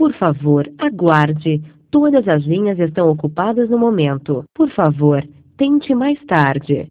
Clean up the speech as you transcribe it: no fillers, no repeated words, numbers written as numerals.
Por favor, aguarde. Todas as linhas estão ocupadas no momento. Por favor, tente mais tarde.